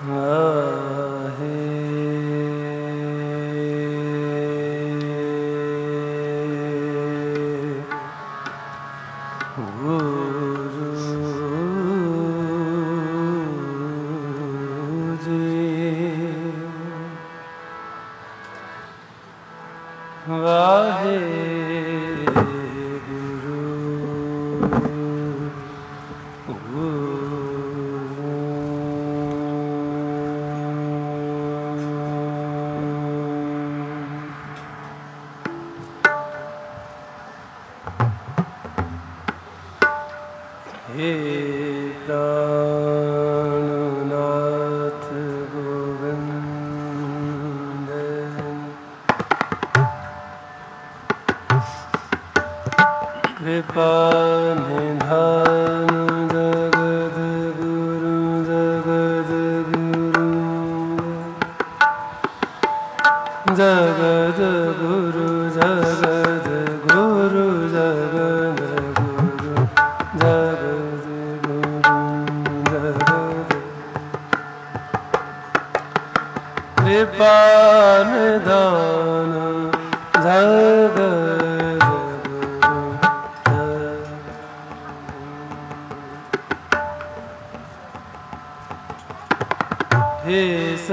हे प्राणनाथ गोविंद कृपा निधान जगद गुरु जगद गुरु जगद गुरु जगद गुरु जगद कृपा निधान जगद हे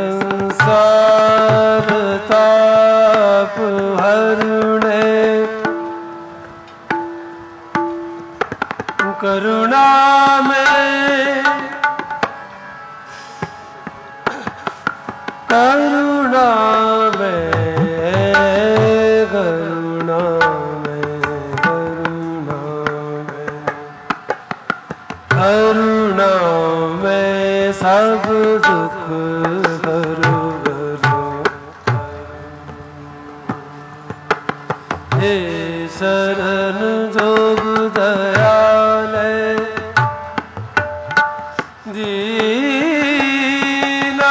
संसार ताप हरणे करुणा में करुणा में करुणा में करुणा में करुणा में सब दुख हरो हरो हे शरण जोग दयाले दीना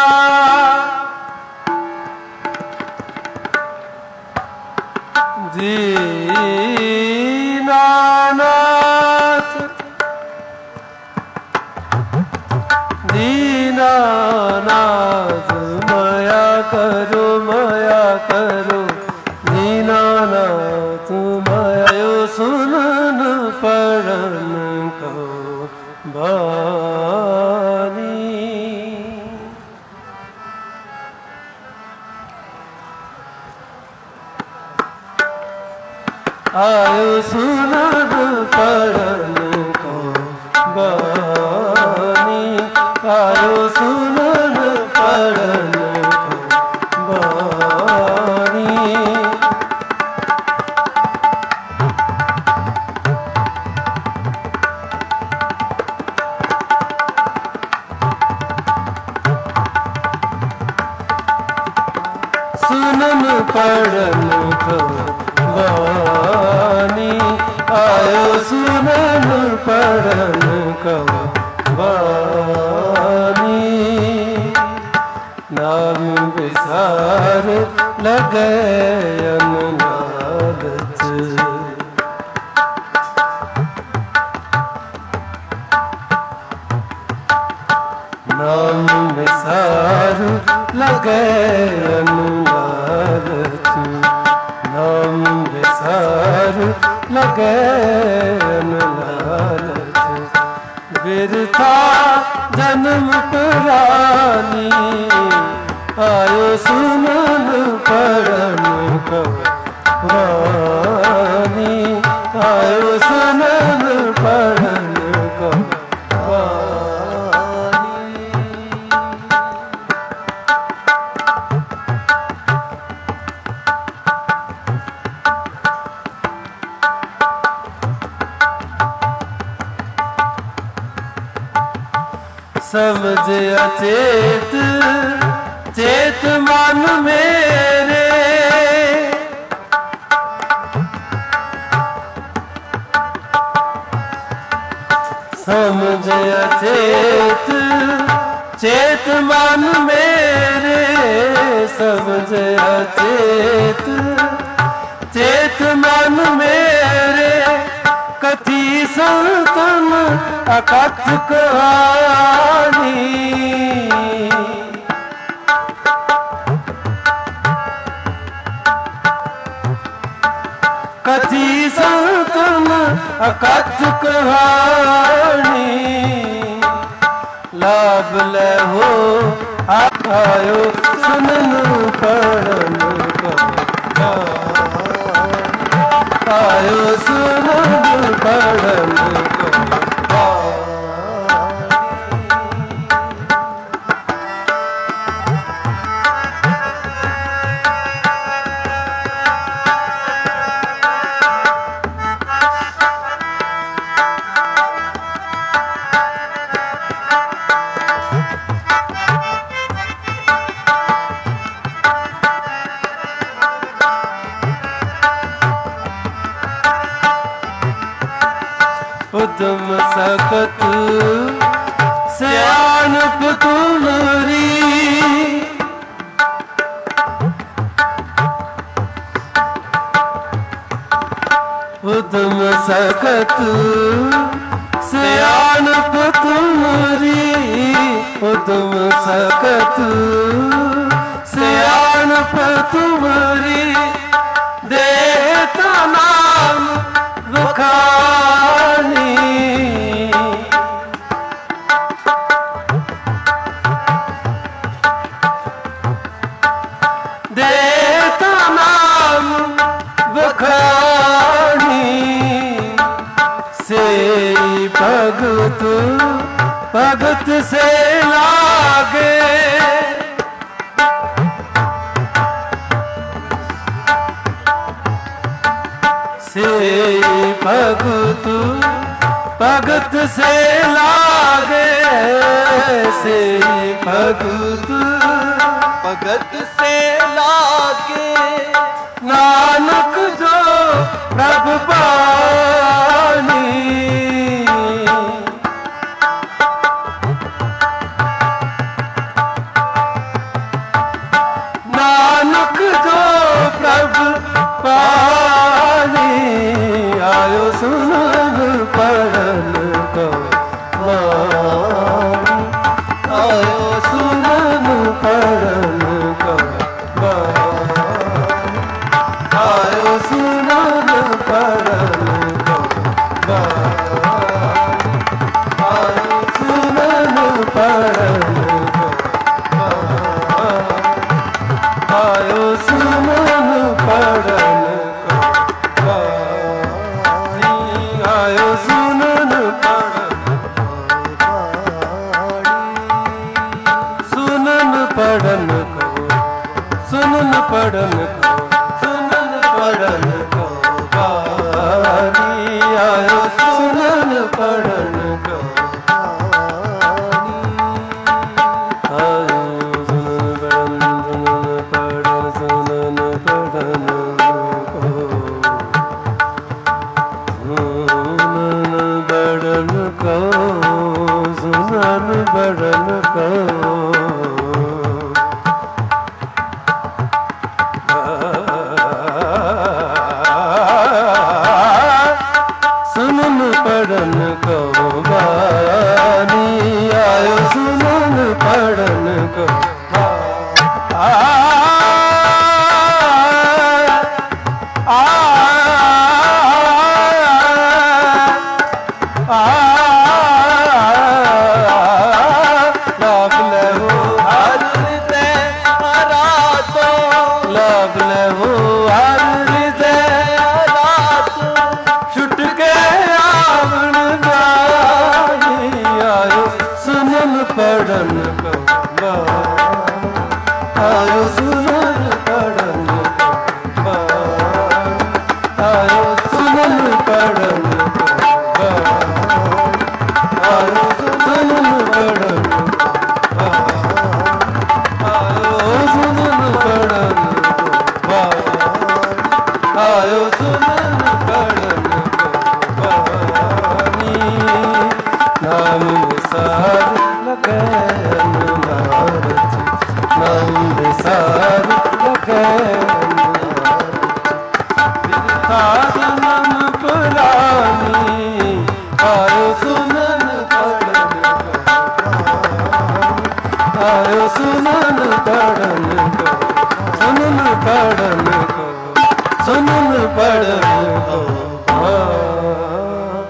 दीनानाथ दीनानाथ माया करो दीनानाथ माया सुनन पड़न को बानी आयो सुनन पड़न को बानी आयो सुनन पड़न को बानी सुनन पड़न को बानी आयो सुनन पड़न को बानी नाम विसार लगे अनलालच नाम विसार लगे अनलालच नाम विसार लगे अनलालच बिरथा जन्म पुरानी आयो सुनन पड़न को बानी आयो सुनन पड़न को बानी समझ अचेत चेत मन मेरे समझ अचेत चेत मन मेरे समझ अचेत चेत मन मेरे कथी संतन अकथ कहानी अकथ कहानी लाभ ले हो आयो सुनन पढ़न को आयो सुनन पढ़न को उदम सकत सियाणप तुमरी उदम सकत सियाणप तुमरी उदम सकत सियाणप तुमरी देता नाम वखानी देता नाम वखानी से भगत भगत से लागे से भगत भगत से लागे से भगत भगत से लागे नानक जो प्रभ पानी नानक जो प्रभ पानी आयो सुनन पढ़न को वाणी आयो सुनन पढ़न को वाणी आयो सुनन पढ़न को वाणी आयो सुनन पढ़न को वाणी आयो सुनन पढ़न आयो सुनन पढ़न को सुनन पढ़न को सुनन पढ़न को वाणी आयो सुनन पढ़न को आयो सुनन पढ़न सुनन पढ़न को बड़न को सुनन बड़न को सुनन पढ़न को वाणी आयो सुनन पढ़न को लाभ ले हो हर हृदय आराधो लाभ ले हो हर हृदय आराधो छुट के आवण गाई आयो सुनन पढ़न को आयो सुनन पढ़न को आयो सुनन पढ़न को आयो सुनन पढ़न आयो सुनन पढ़न आयो सुनन पढ़न वाणी नाम निसार लगे नाम निसार लगे नाम पुरानी आयो सुनन पढ़न आयो सुनन पढ़न सुनन पढ़न सुनन पढ़न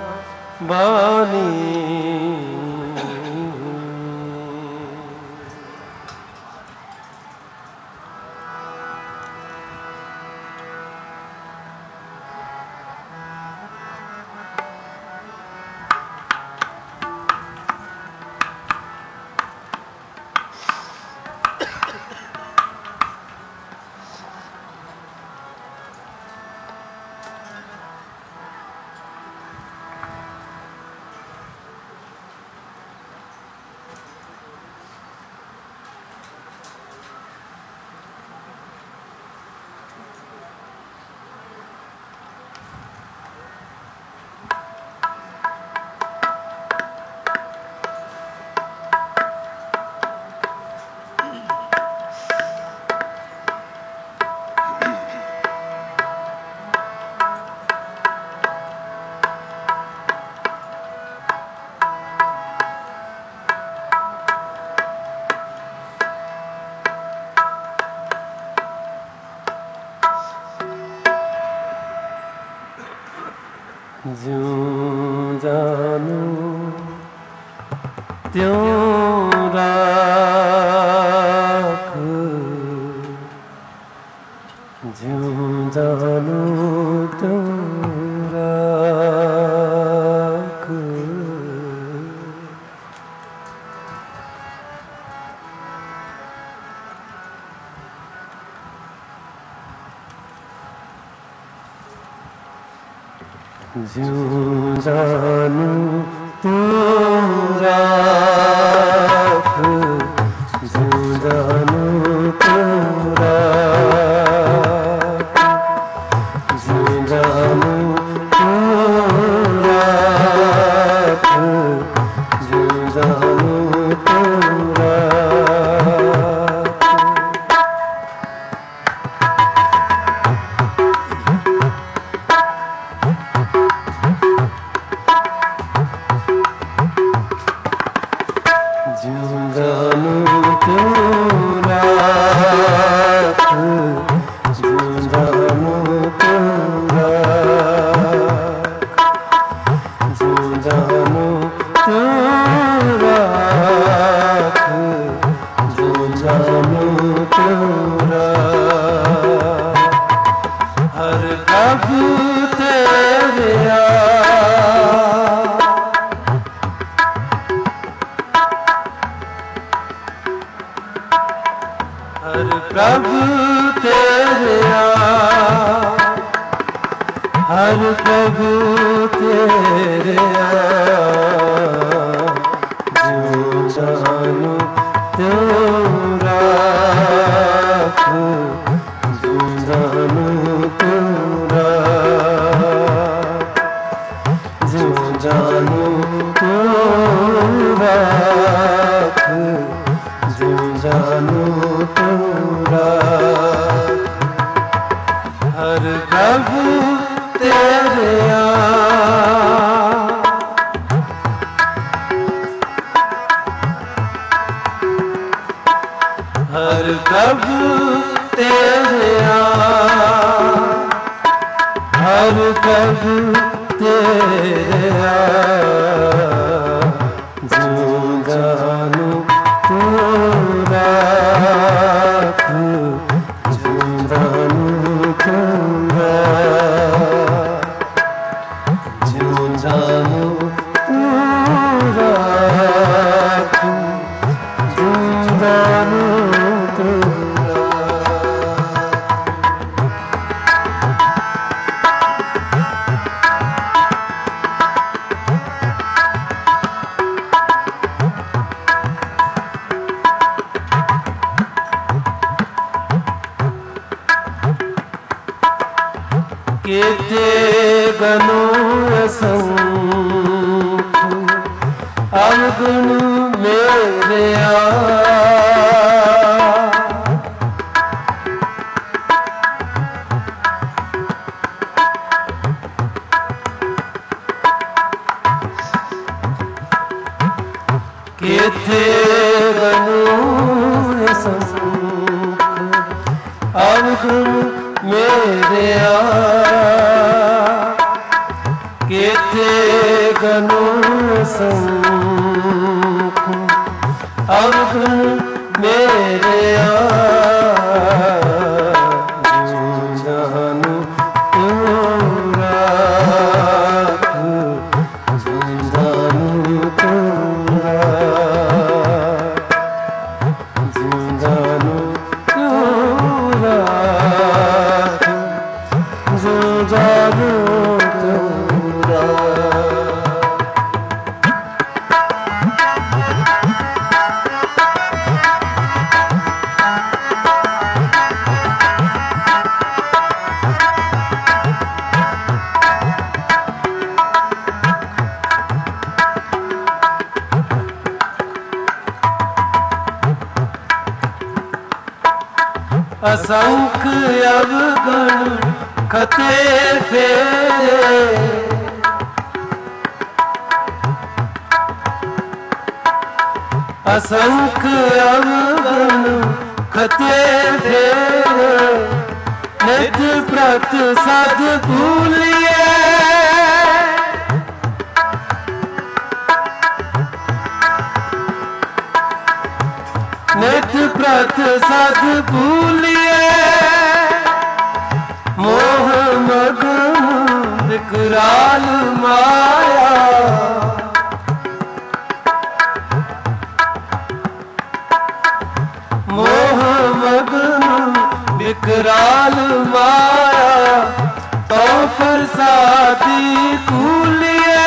बानी ज्यों जानू त्यों राख, ज्यों जानू त्यों राख। ज्यों जानू त्यों राख, ज्यों जानू त्यों राख, ज्यों जानू त्यों राख, ज्यों जानू त्यों राख। ज्यों जानू त्यों राख, ज्यों जानू त्यों राख, ज्यों जानू त्यों राख, ज्यों जानू त्यों राख। हर प्रभु तेरे हर प्रभु तेरे हर प्रभु तेरे ज्यों जानू त्यों राख, ज्यों जानू त्यों राख, ज्यों जानू त्यों राख, ज्यों जानू त्यों राख। हर प्रभु तेरे हर प्रभु तेरे हर प्रभु तेरे ज्यों जानू त्यों राख, ज्यों जानू त्यों राख, ज्यों जानू त्यों राख, ज्यों जानू त्यों केते गनो असंख अवगुण मेरे केते गनो असंख अवगुण मेरे केते गनु संग अवगुण मेरे जानु तुरा जानु तुरा जानु तुरा जानु तुरा। असंख्य अवगुण खते फेरे असंख्य अवगुण खते फेरे नित्य प्रत सद भूलिए नित्य प्रत सद भूलिए मोह मगन विकराल माया मोह मगन विकराल माया तो प्रसादी कूलिए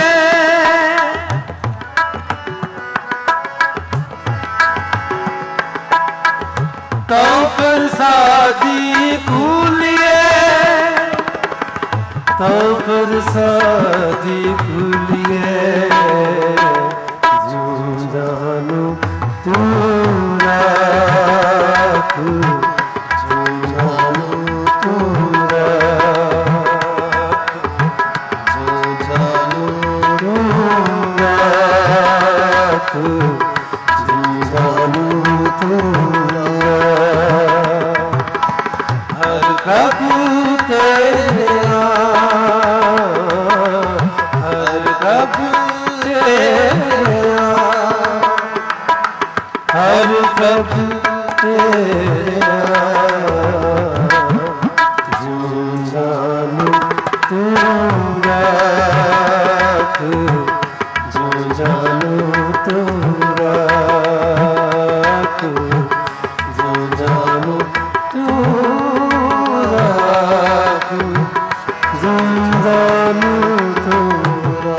तो प्रसादी कूलिए तो प्रसादी कूलिए जानु तुरा जानु तुरा जानु तुरा जानु तुरा। हर प्रभु तेरा हर प्रभु तेरा हर प्रभु तेरा जानु तुरा जानु तुरा जानु तुरा जानु तुरा।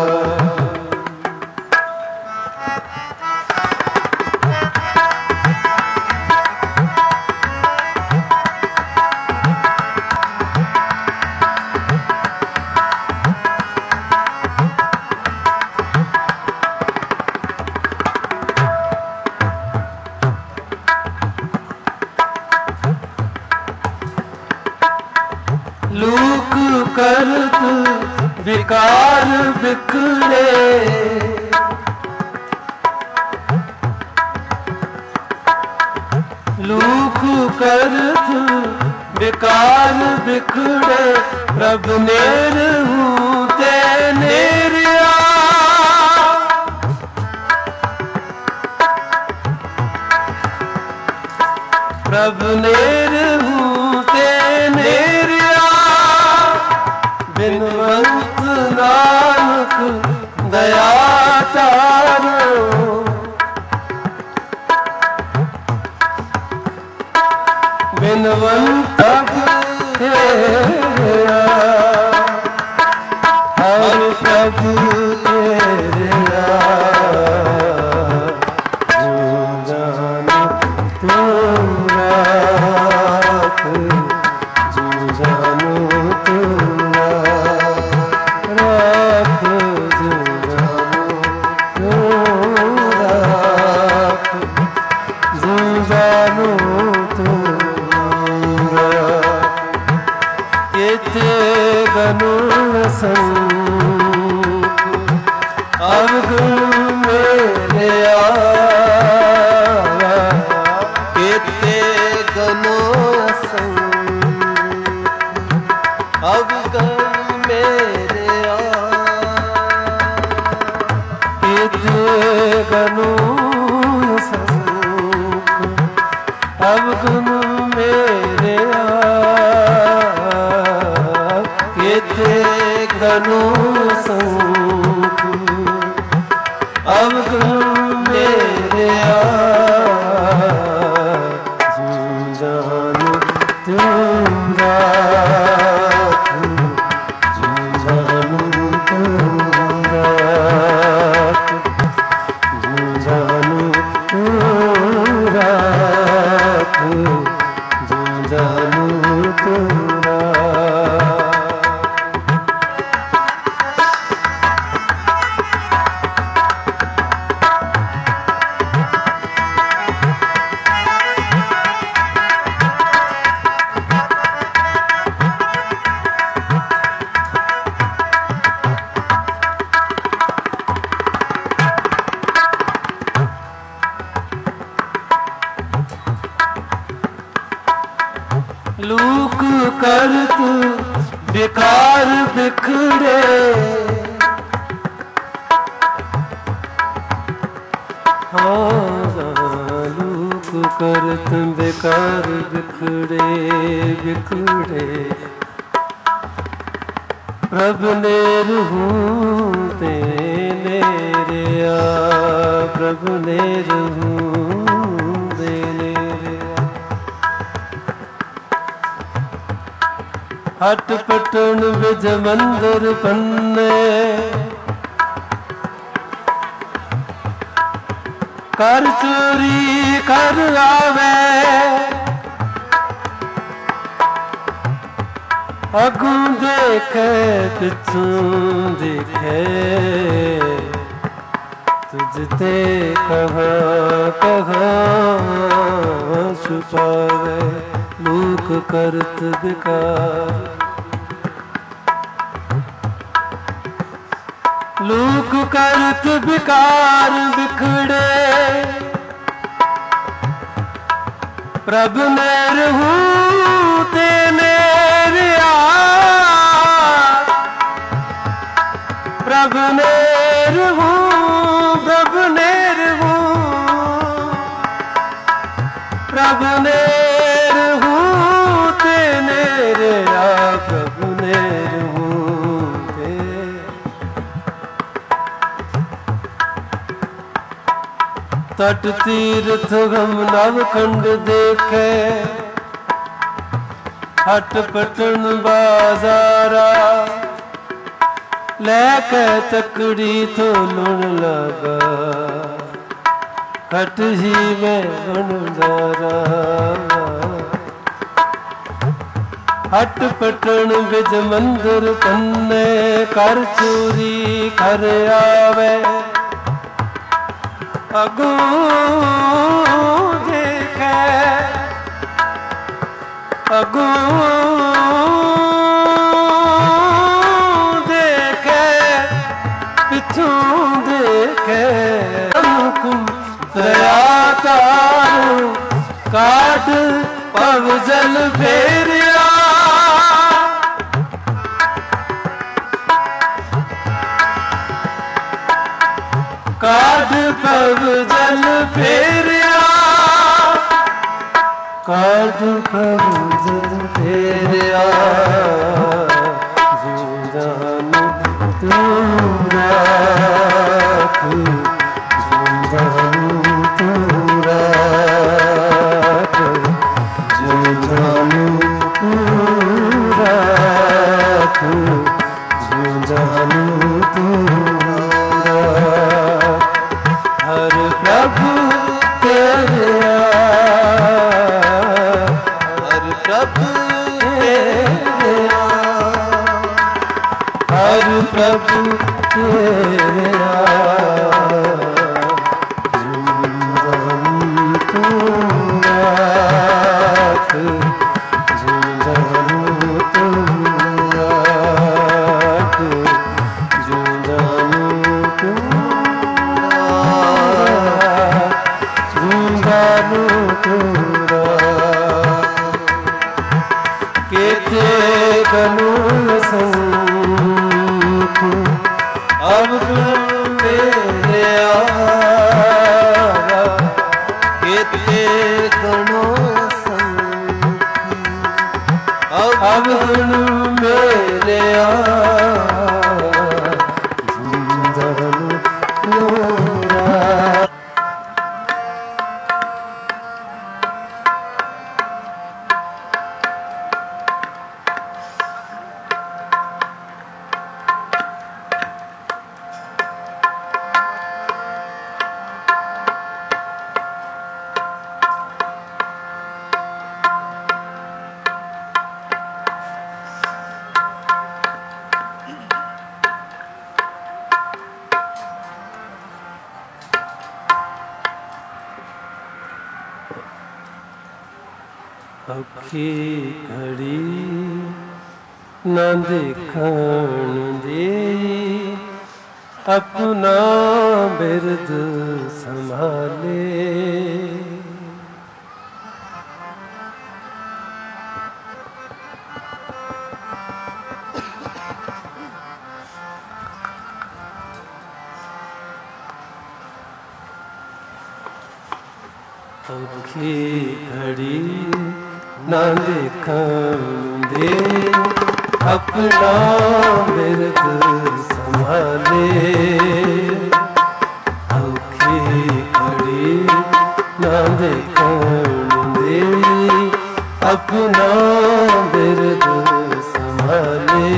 लूक करत विकार बिखरे लूक करत विकार बिखरे प्रभु नेर हूँ ते नेरिया प्रभु नेर हूँ ते नेरिया बिनवंत नानक दया चारो बिनवंत तेरा हर प्रभु तेरा जानु तुरा जानु तुरा राख जानु तुरा केते गनु संग अवगुण मेरे केते गनु संग अवगुण मेरे ਅਵਗੁਣ ਮੇਰਿਆ ਕੀਤੇ ਗਨੁ ਸੰਖ ਅਵਗੁਣ ਮੇਰਿਆ ਜੂਝਾਨ ਤੁੰਗਾ ਲੂਕ ਕਰਤ ਬਿਕਾਰ ਬਿਖੜੇ ਲੂਕ ਕਰਤ ਬਿਕਾਰ ਬਿਖੜੇ ਬਿਖੜੇ ਪ੍ਰਭ ਨਿਰਹੂ ਤੇ ਨੇਰਿਆ ਪ੍ਰਭ ਨਿਰਹੂ ਦੇ ਨੇਰਿਆ ਹਟ ਪਟਣ ਵਿਜ ਮੰਦਰ ਪੰਨੇ ਕਰ ਚੋਰੀ ਕਰ ਆਵੇ ਅਗੂ ਦੇਖੇ ਪਿਛੂ ਦੇਖੇ ਤੁਝ ਤੇ ਕਹਾਂ ਛੁਪਾਵੇ ਲੂਕ ਕਰਤ ਬਿਕਾਰ ਲੂਕ ਕਰਤ ਬਿਕਾਰ ਬਿਖੜੇ ਪ੍ਰਭ ਨਿਰਹੂ ਤੇ ਨੇਰਿਆ ਪ੍ਰਭ ਨਿਰਹੂ ਪ੍ਰਭ ਨਿਰਹੂ ਪ੍ਰਭ ਨਿਰਹੂ ਤੇ ਨੇਰਿਆ ਪ੍ਰਭ ਨਿਰਹੂ ਤੇ ਤਟ ਤੀਰਥ ਗਮ ਨਵ ਖੰਡ ਦੇਖੇ ਹਟ ਪਟਣ ਬਾਜ਼ਾਰਾ ਲੈ ਕੇ ਤਕੜੀ ਤੋਂ ਲੁਣ ਲਗਾ ਹਟ ਹੀ ਮੈਂ ਬਣਦਾਰਾ ਹਟ ਪਟਣ ਵਿਜ ਮੰਦਰ ਪੰਨੇ ਕਰ ਚੋਰੀ ਕਰ ਆਵੇ ਅਗੂ ਦੇਖੇ ਅਗੂ ਦੇਖੇ ਪਿਛੋਂ ਦੇਖੇ ਹੁਕਮ ਦਇਆ ਤਾਰੂ ਕਾਟ ਭਵ ਜਲ ਫੇਰਿਆ ਕਾਢ ਭਵ ਜਲ ਫੇਰਿਆ ਕਾਢ ਭਵ ਜਲ ਫੇਰਿਆ ਜੂਝਾਨ ਤੂੰ ਰਾਖ ਜੂਝਾਨ ਤੂੰ ਰਾਖ ਜੂਝਾਨ ਤੂੰ ਰਾਖ ਜੂਝਾਨ ਤੂੰ ਹਰ ਪ੍ਰਭੂ ਤੇਰਿਆ ਹਰ ਪ੍ਰਭੂ ਤੇਰਿਆ ਹਰ ਪ੍ਰਭੂ ਤੇਰਿਆ ਜੂਝਾਨ ਤੂੰ ਰਾਖ ਜੂਝਾਨ ਤੂੰ ਰਾਖ ਜੂਝਾਨ ਤੂੰ केते गनु संख अवगुण मेरिया केते गनु औखी घड़ी न देखण दे अपना बिरद संभाले। औखी घड़ी न देखण दे अपना बिरद संभाले। औखी घड़ी न देखण दे अपना बिरद संभाले।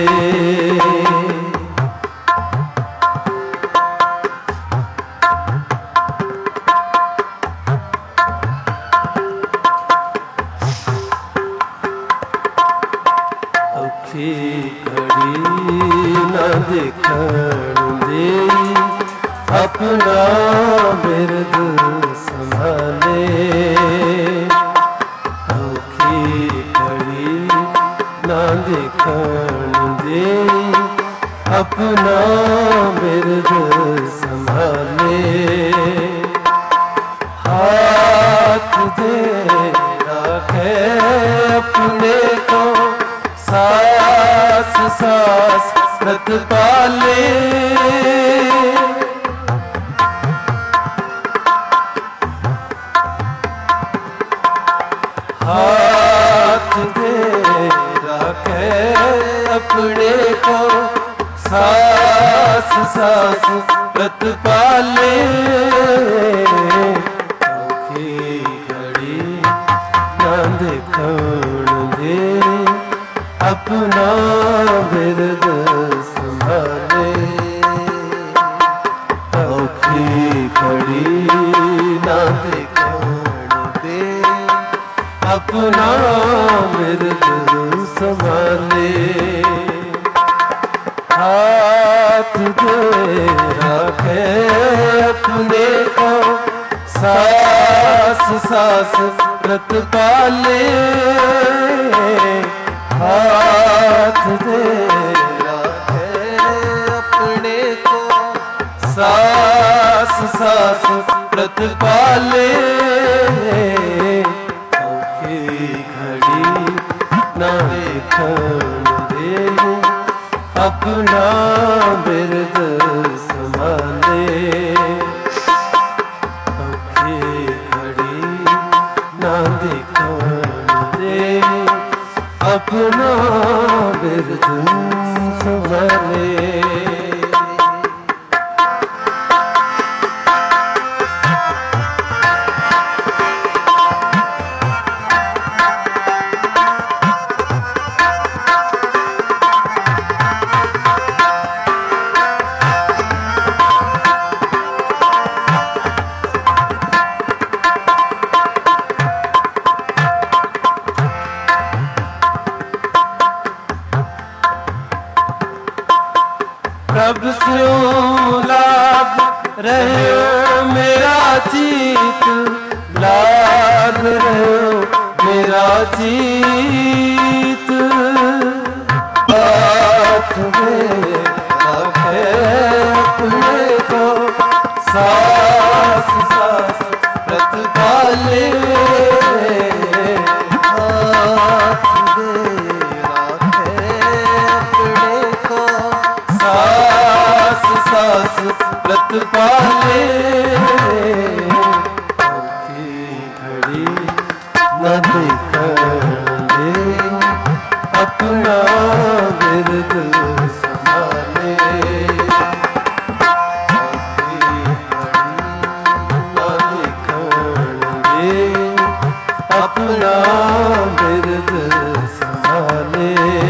औखी घड़ी न देखण दे अपना बिरद संभाले। औखी घड़ी न देखण दे अपना बिरद संभाले। हाथ दे राखे अपने को सास सास व्रत पाले। हाथ दे राखे अपने को सास सास व्रत पाले। औखी घड़ी न देखण दे अपना बिरद संभाले। औखी घड़ी न देखण दे अपना बिरद संभाले। हाथ दे राखे अपने को सास सास व्रत पाले। हाथ दे राखे अपने को सास सास व्रत पाले। औखी घड़ी न देखण दे अपना बिरद संभाले। औखी घड़ी न देखण दे अपना बिरद संभाले। प्रभ स्यों लाग रहे मेरा चीत, लाग रहे मेरा चीत। हाथ में रखे अपने को सास सास व्रत पाले। हाथ में रखे अपने को सास सास व्रत पाले। औखी घड़ी न देखण दे अपना बिरद संभाले। औखी घड़ी न देखण दे अपना बिरद संभाले।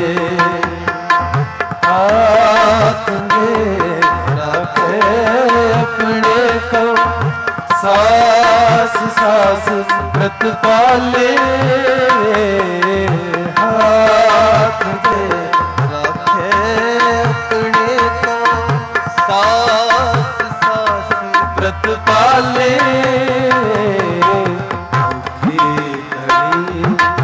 हाथ में रखे अपने को सास सास व्रत पाले। हाथ में रखे अपने को सास सास व्रत पाले। औखी घड़ी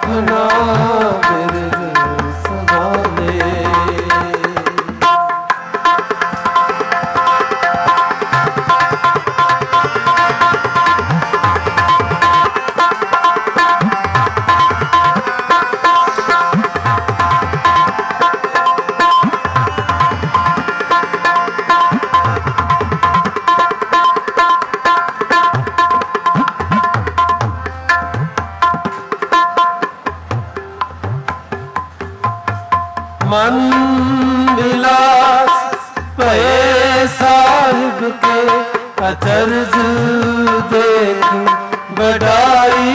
अपना बिरद संभाले। मन विलास पे साहिब के अचरज देख बढ़ाई।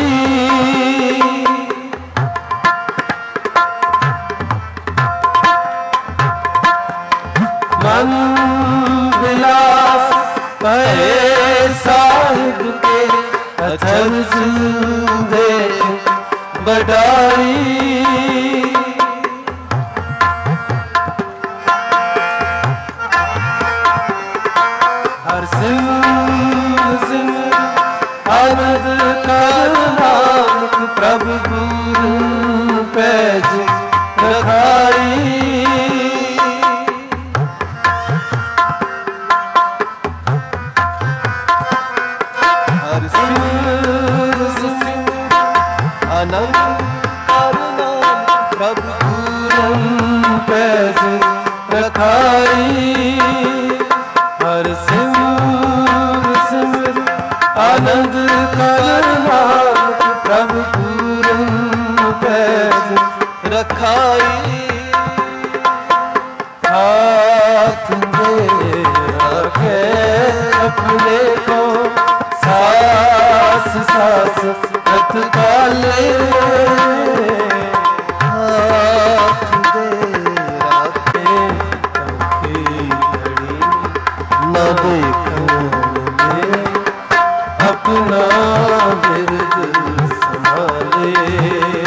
मन विलास पे साहिब के अचरज देख बढ़ाई। आनंद कर नानक प्रभु गुरु पैज रखाई। हर सिंह आनंद कर नानक प्रभु गुरु पैज रखाई। हर सिंह आनंद कर नानक प्रभु पूरन पैज रखाई। हाथ दे रखे अपने को सास सास तत्काले। हाथ दे रखे कभी घड़ी न देखने अपना बिरद संभाले।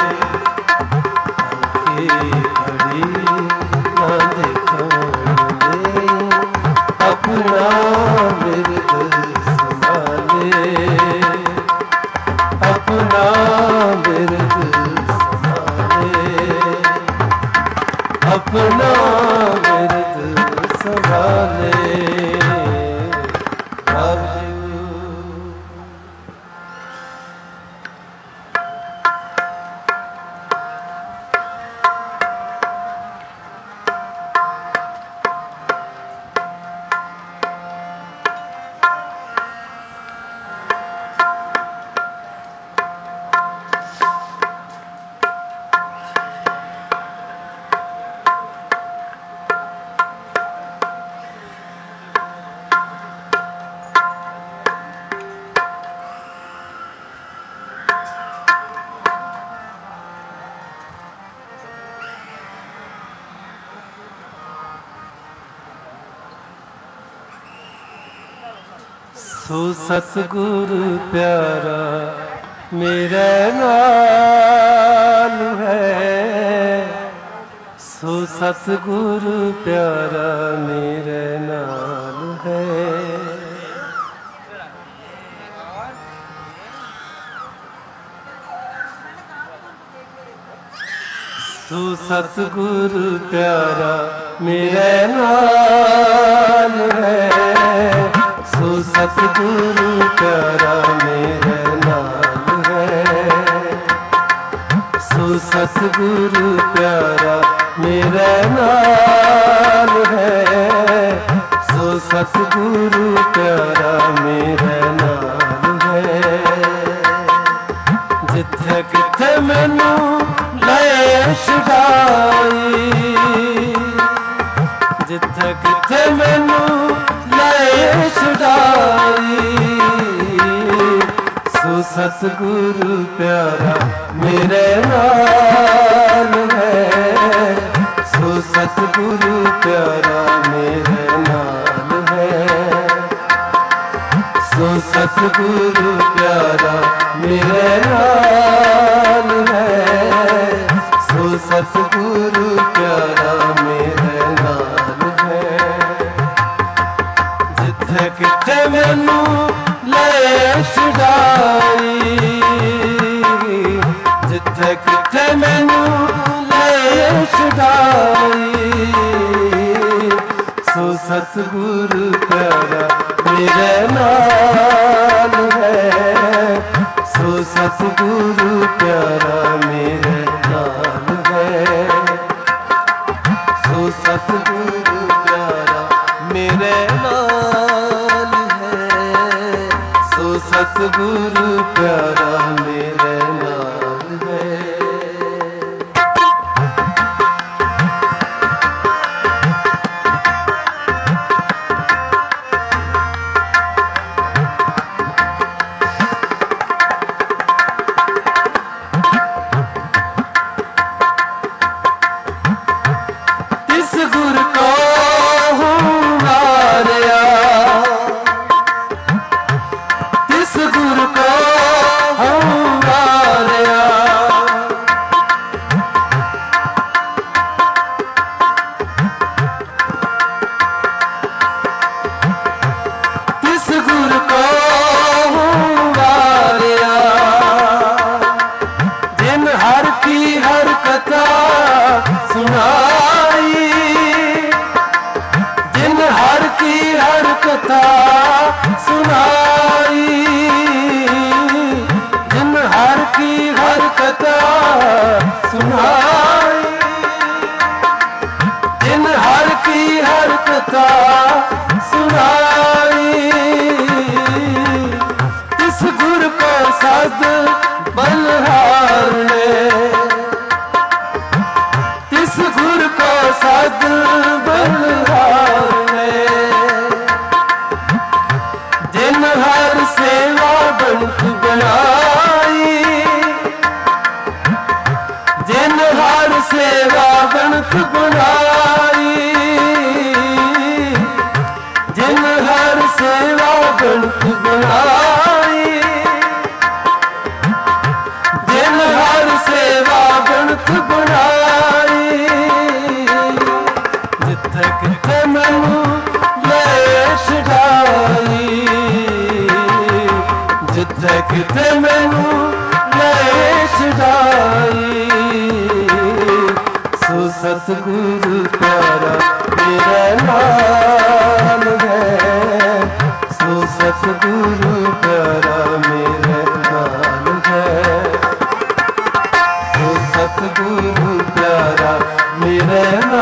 घड़ी न दिखाने अपना बिरद संभाले। अपना बिरद संभाले। अपना बिरद संभाले। सो सतगुरु प्यारा मेरे नाल है। सो सतगुरु प्यारा मेरे नाल है। सो सतगुरु प्यारा मेरे नाल है। सो सतगुरु प्यारा मेरे नाल है। सो सतगुरु प्यारा मेरे नाल है। सो सतगुरु प्यारा मेरे नाल है। जिथे किथे मैनू ले छुड़ाई। जिथे किथे मैनू ले छुड़ाई। सो सतगुरु प्यारा मेरे नाल है। सो सतगुरु प्यारा मेरे नाल है। सो सतगुरु प्यारा मेरे नाल है। सो सतगुरु प्यारा मेरे नाल है। जिथे किथे मैनू ले छुड़ाई। जिथे किथे सतगुरु प्यारा मेरे नाल है, सो सतगुरु प्यारा मेरे नाल है, सो सतगुरु प्यारा मेरे नाल है, सो सतगुरु प्यारा मेरे नाल है। सतगुरु प्यारा मेरा नाम है, सो सतगुरु प्यारा मेरा नाम है, सो सतगुरु प्यारा मेरा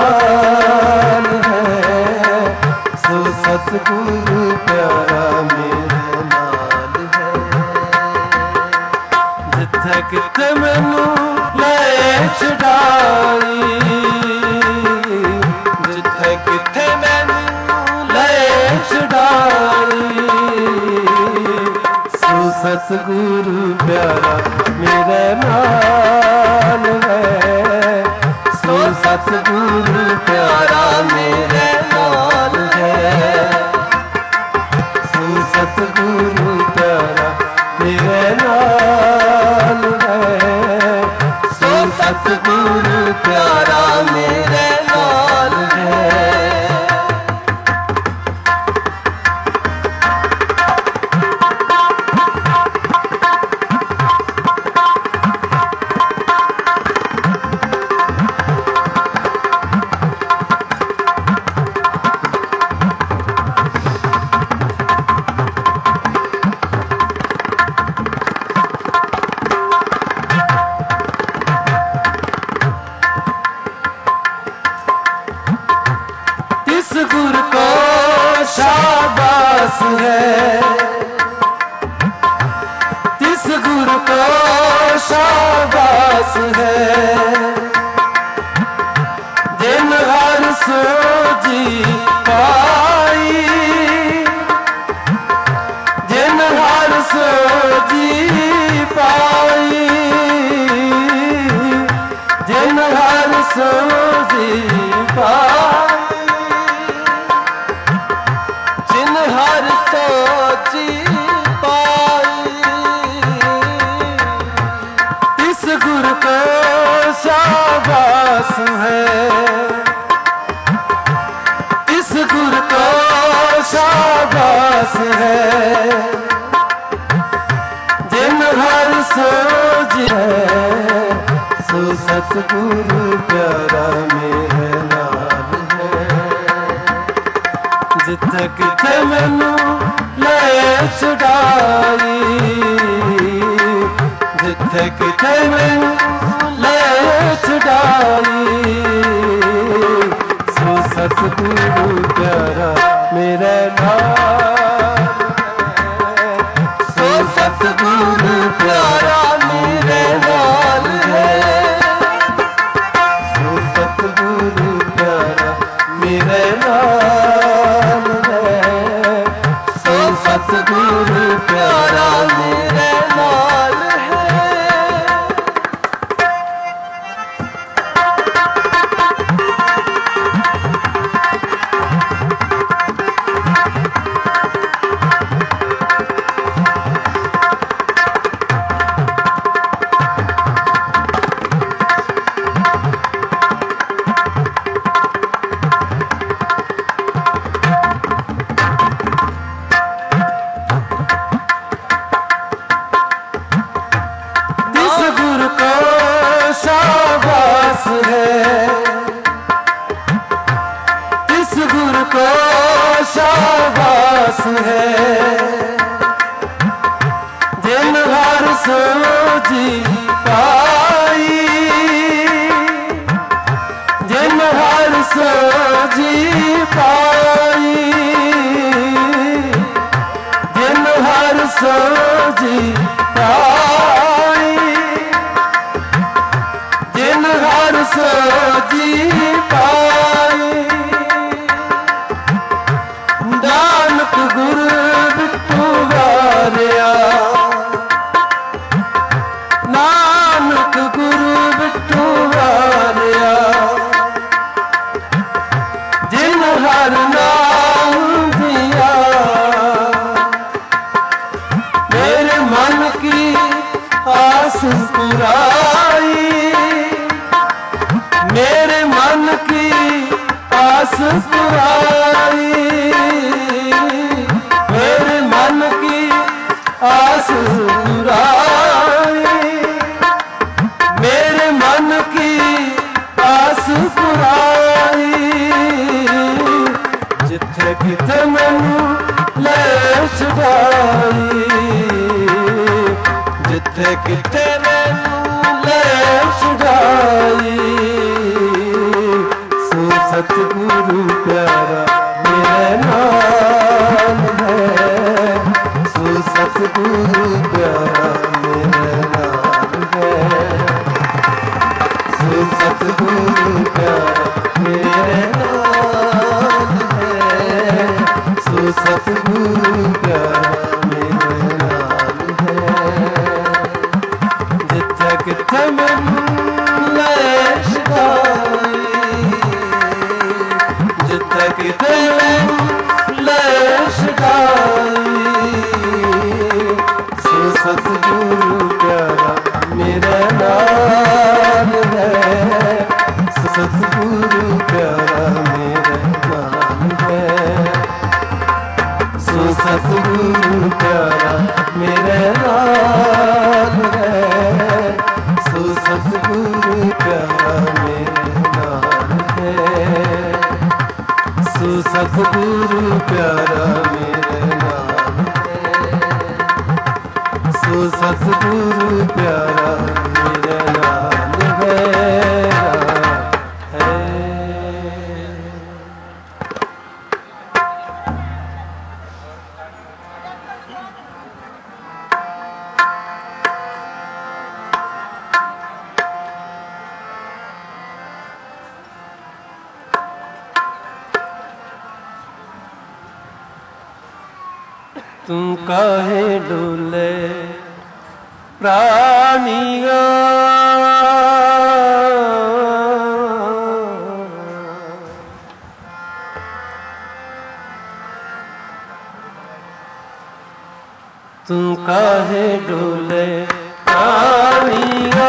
नाम है, सो सतगुरु प्यारा मेरा नाम है। जिथे किथे मैनू ले छड़ाई, सतगुरु प्यारा मेरा नाम है, सो सतगुरु प्यारा मेरा नाम है, सो सतगुरु प्यारा मेरा नाम है, सो सतगुरु प्यारा मेरा नाम है। गुरु को शाबाश है, तिस गुरु को शाबाश है, जिन हर सोजी पाई, जिन हर सोजी पाई, जिन हर सोजी पाई, हर सोची पाई, इस गुरु को शाबाश है, इस गुरु को शाबाश है, जिन हर सोची है, सो सतगुरु प्यारा मेरा नाम है, जिथे किथे मैनू ले छुड़ाई, जिथे किथे मैनू ले छुड़ाई। सो सतगुरु प्यारा मेरे नाल, सो सतगुरु प्यारा मेरे नाल है, सो सतगुरु प्यारा मेरे नाल है, सो सतगुरु प्यारा मेरे नाल है। शाबाश है जिन हर सोजी पाई, जिन हर सोजी पाई, जिन हर सोजी पाई, जिन हर सोजी पाई। नानक गुरु बिट्टू वारिया, नानक गुरु बिट्टू वारिया, जिन हर नाम दिया मेरे मन की आस पुराई, मेरे मन की आस पुराई, मेरे मन की आस पुराई, मेरे मन की आस पुराई। जिथे किथे मैनू ले छुड़ाई, जिथे किथे मैनू ले छुड़ाई। सो सतगुरु प्यारा मेरे नाल है, सो सतगुरु प्यारा मेरे नाल है, सो सतगुरु प्यारा मेरे नाल है, सो सतगुरु प्यारा मेरे नाल है। जिथे किथे मैनू ले छुड़ाई, जिथे किथे ले छुड़ाई। सो सतगुरु प्यारा मेरे नाल है, सो सतगुरु प्यारा मेरे नाल है, सो सतगुरु प्यारा मेरे नाल है, सो सतगुरु प्यारा मेरे नाल है, सो सतगुरु प्यारा मेरे नाल है, सो सतगुरु प्यारा मेरे नाल है। तू काहे डोले प्राणिया, तू काहे डोले प्राणिया,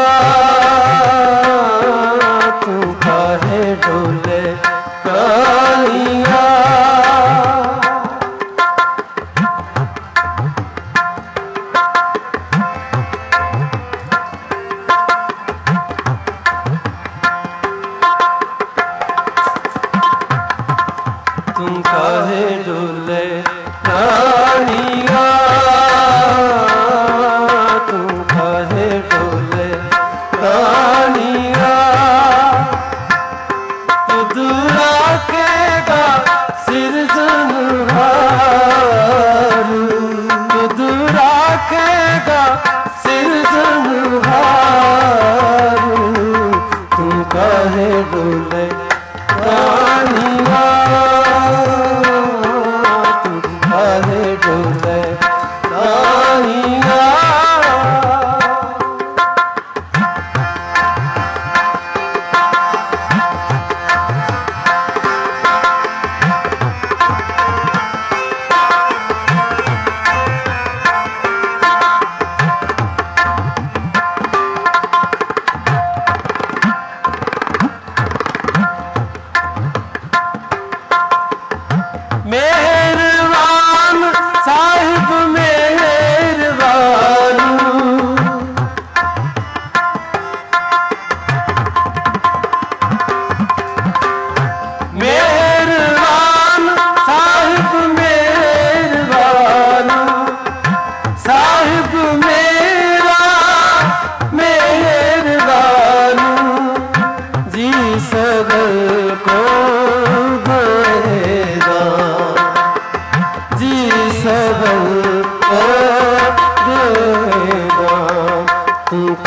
तू काहे डोले प्राणिया।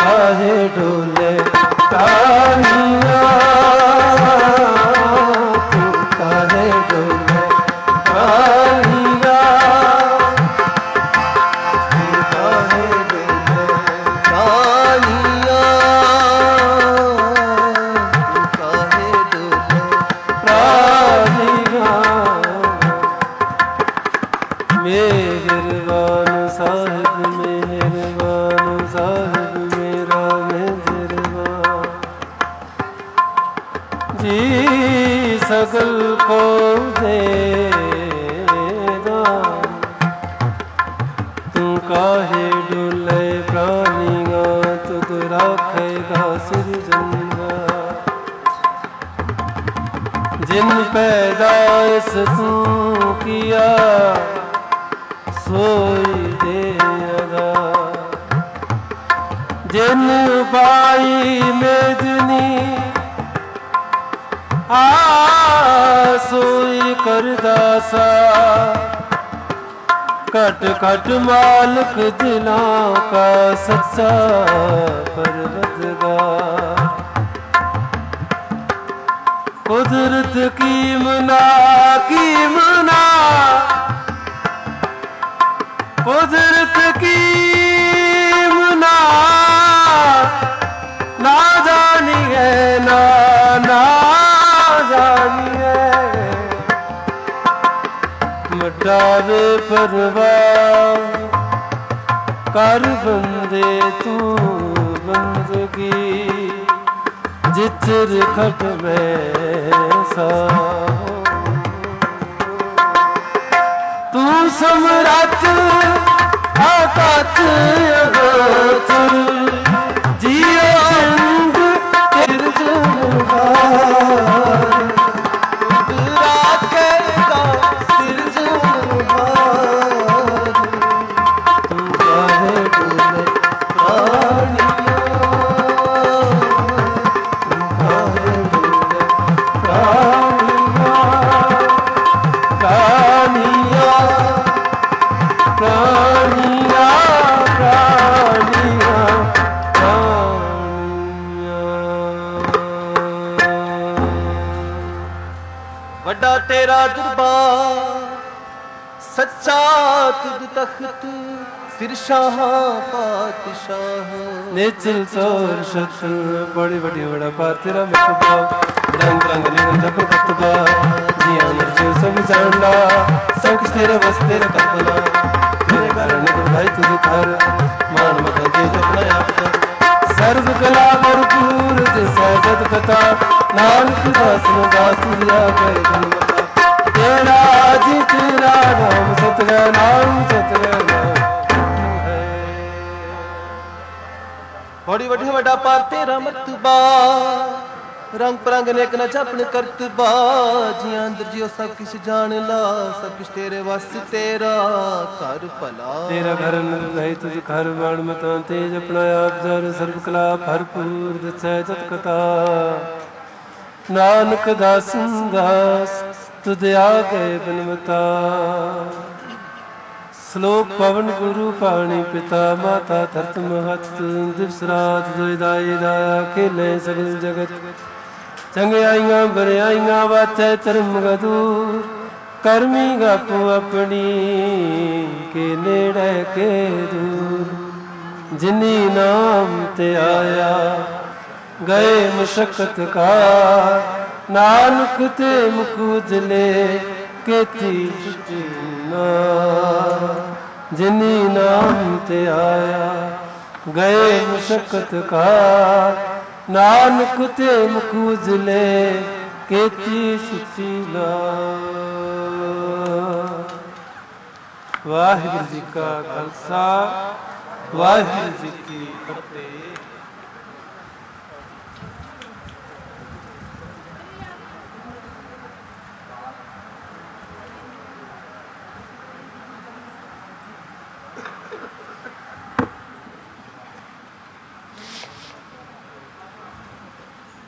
काहे डोले प्राणिया, तू काहे डोले प्राणिया, तू काहे डोले प्राणिया, तू काहे डोले प्राणिया। मेहरबान साहिब मेहरबान साहिब मेरा मेहरबान जी सगल को दे दान। तू काहे डुले प्राणिया, तुद राखेगा सिरजनगा। जिन पैदाइश तू किया सोई दे अदा। जिन पाई मेदनी सोई करदासा। कट कट मालिक दिलों का सच्चा परवरदिगार। कुदरत की मुना कुदरत की मुना ना जानी है ना जानी है। मटावे परवाह कर बंदे तू बंदगी। जिचर खट में सा तू सम्राट आकाश अगोचर। जियो अंग तिरजनहार, राखेगा सिरजनहार। तू काहे डोले प्राणिया, तू काहे डोले प्राणिया, प्राणिया, प्राणिया, प्राणिया, प्राणिया। वड्डा तेरा दरबार सच्चा तुद तख्त। फिर शाह पातशाह निचल चोर शत्रु। बड़ी बड़ी बड़ा पार तेरा मतबा। रंग रंग निगम जप तत्बा। जिया मर्जी सब जानला, सब कुछ तेरे बस तेरे कल्पना। तेरे कारण भाई तुझे घर मान मत दे अपना आप कर। सर्व कला भरपूर दिशा जद पता। नानक दास दास दिया कर धनमता। तेरा जी तेरा नाम सतगुर नाम सतगुर नाम है। बड़ी बड़ी वड्डा पार तेरा मतबा। रंग परंग नेक न जपन करतबा। जियां अंदर जियो सब किछ जान ला। सब किछ तेरे वस तेरा कर भला। तेरा घर निर्भय तुझ घर बाण मता। तेज अपना आप जर सर्व कला भरपूर दसै जत कथा। नानक दास दास तुद आगे बनमता। श्लोक पवन गुरु पाणी पिता माता धरत महत। दिवस रात दुई दाई दाया खेले सगल जगत। चंगियाइयां बरियाइयां वाचै धर्म गदूर। करमी गापो अपनी के नेड़े के दूर। जिनी नाम ते आया गए मशक्कत कार। नानक ते मुख उजले केती जिनी नाम ते आया गए मशक्कत कार। नानक ते मुख उजले केती सुशीला। वाहिगुरू जी का खालसा वाहिगुरू जी की फतेह।